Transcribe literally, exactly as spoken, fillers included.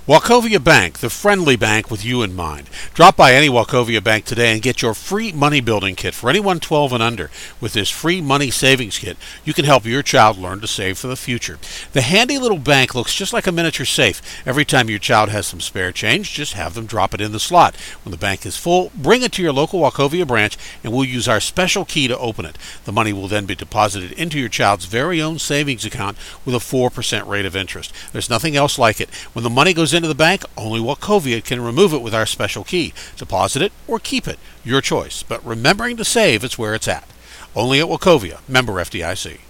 Wachovia Bank, the friendly bank with you in mind. Drop by any Wachovia Bank today and get your free money building kit for anyone twelve and under. With this free money savings kit, you can help your child learn to save for the future. The handy little bank looks just like a miniature safe. Every time your child has some spare change, just have them drop it in the slot. When the bank is full, bring it to your local Wachovia branch and we'll use our special key to open it. The money will then be deposited into your child's very own savings account with a four percent rate of interest. There's nothing else like it. When the money goes into the bank, only Wachovia can remove it with our special key. Deposit it or keep it, your choice. But remembering to save is where it's at. Only at Wachovia, member F D I C.